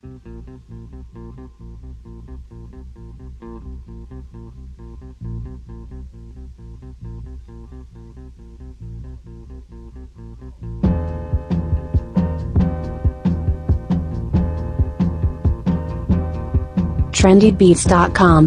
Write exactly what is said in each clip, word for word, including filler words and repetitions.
trendy beats dot com.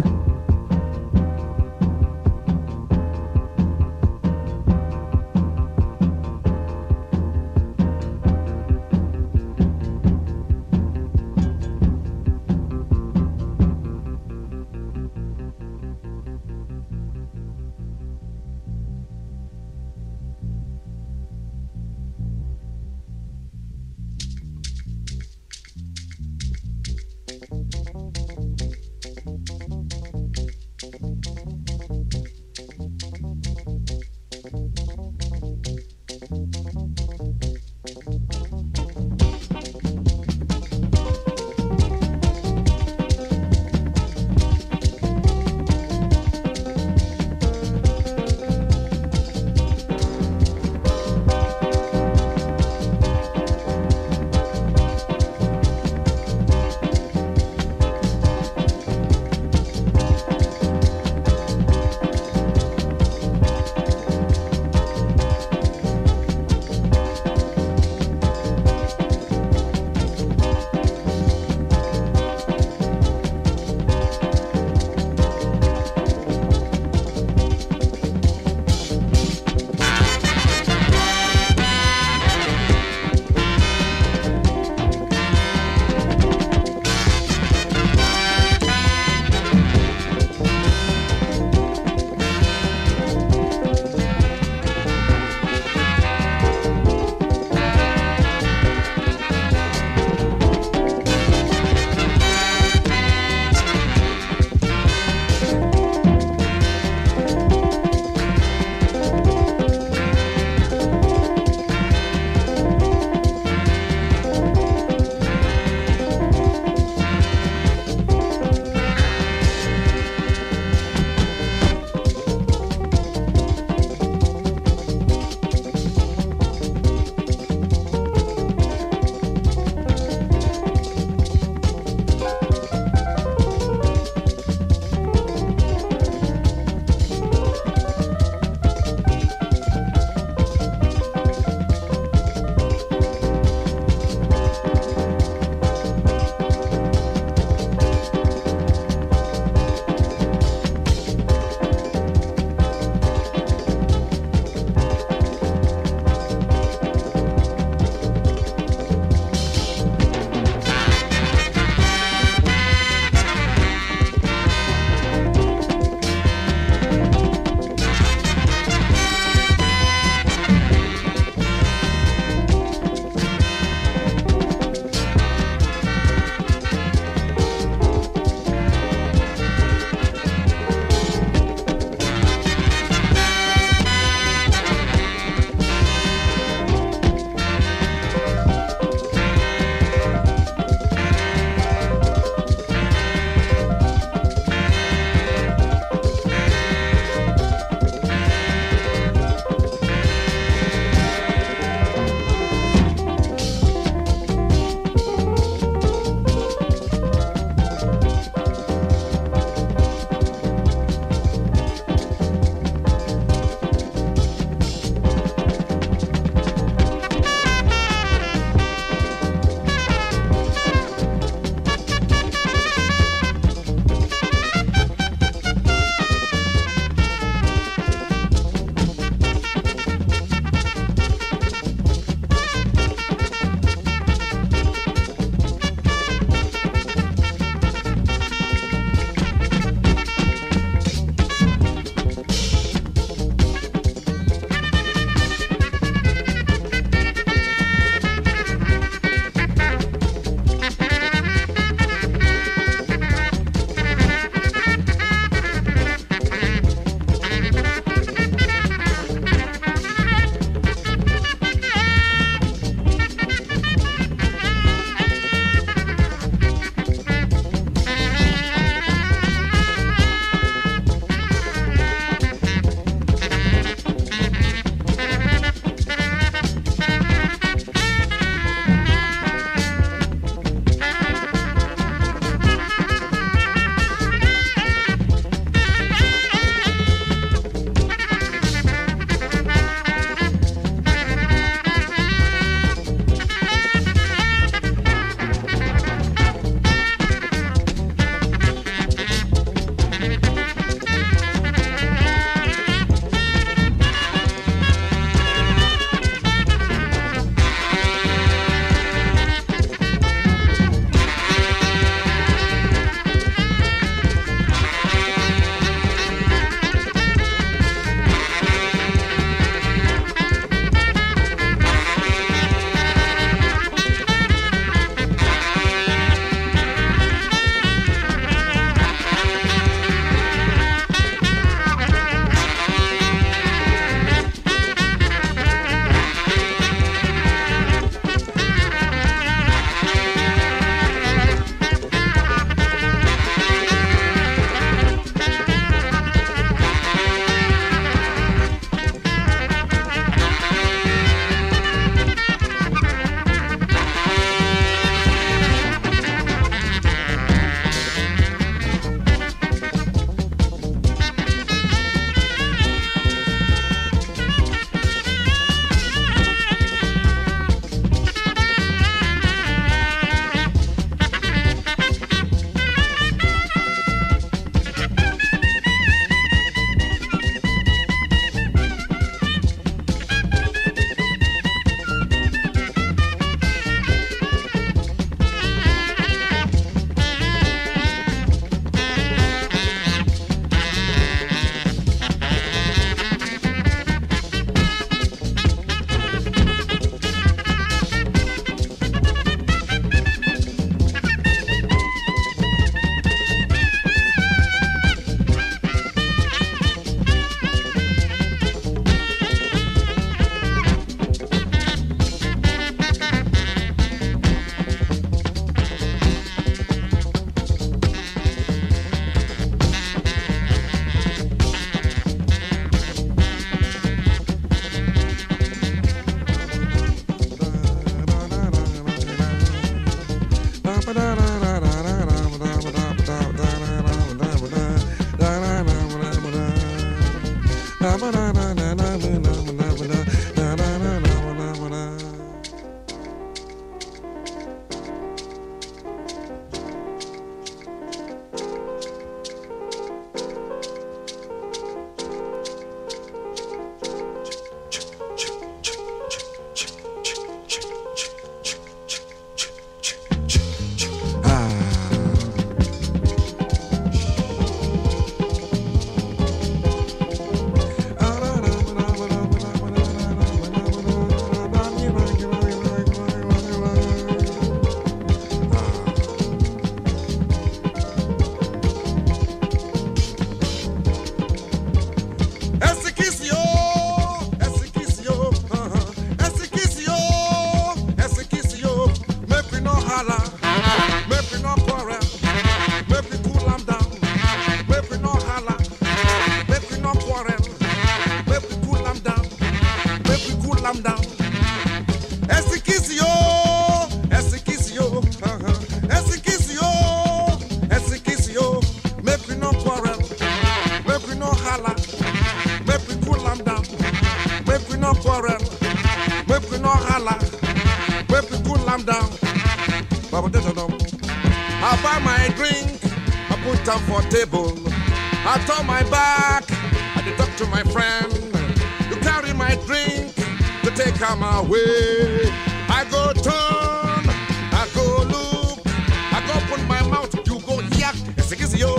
sit down for table. I turn my back, I dey talk to my friend. You carry my drink to take am away. I go turn, I go look, I go open my mouth, you go yak, it's a yo.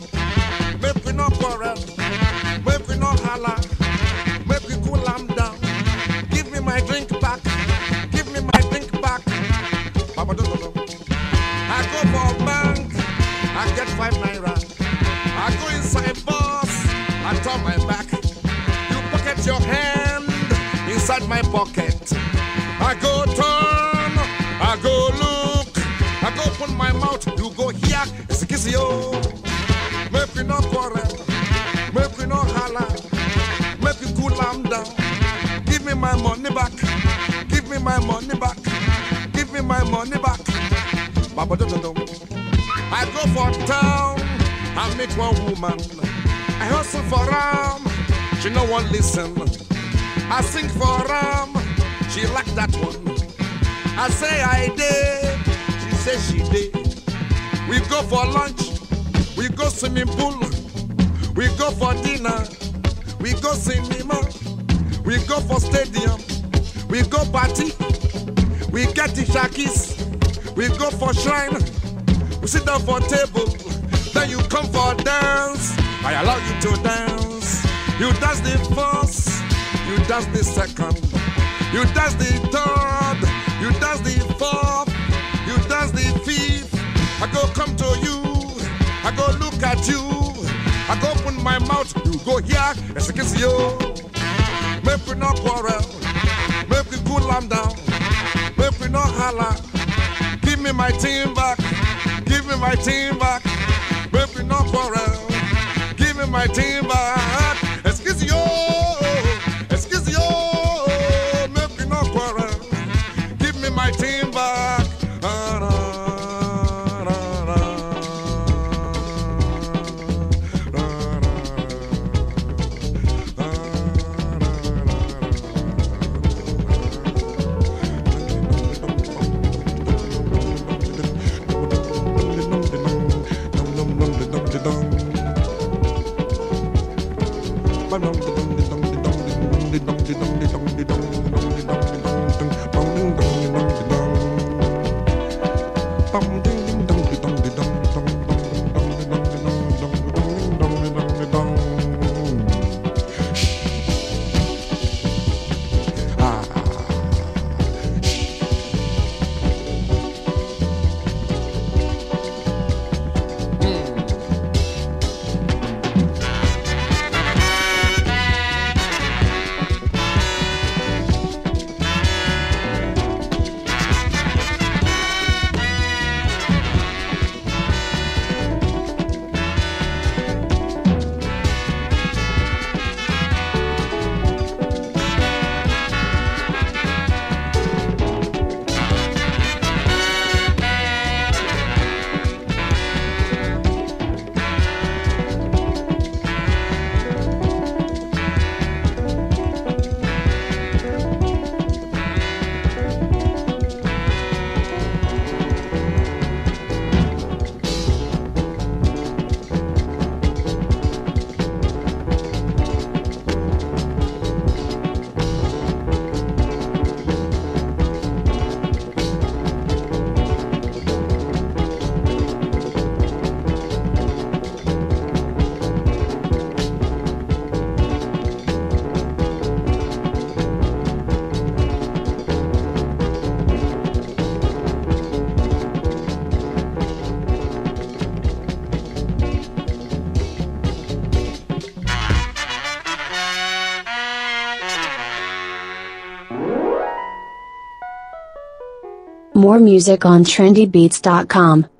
Make we no quarrel, make we no holla, make we cool am down. Give me my drink back, give me my drink back. Papa don't know. I go for bank, I get five naira. I go inside bus, I turn my back. You pocket your hand inside my pocket. I go turn, I go look, I go open my mouth, you go here, it's a kiss yo. Make we no quarrel, make we no holla, make we cool am down. Give me my money back, give me my money back, give me my money back. Baba don't know. I go for town, I meet one woman. I hustle for ram, she no one listen. I sing for ram, she like that one. I say I did, she say she did. We go for lunch, we go swimming pool, we go for dinner, we go cinema, we go for stadium, we go party, we get the shakis, we go for shrine, we sit down for table, then you come for dance. I allow you to dance. You dance the first, you dance the second, you dance the third, you dance the fourth, you dance the fifth. I go come to you, I go look at you, I go open my mouth, you go here, it's a kiss you. Make we no quarrel, make we cool am down, make we no holla. Give me my team back, give me my team back, make we no quarrel. Give me my team back, excuse you, excuse you, make me no quarrel. Give me my team back. Ah, nah. More music on trendy beats dot com.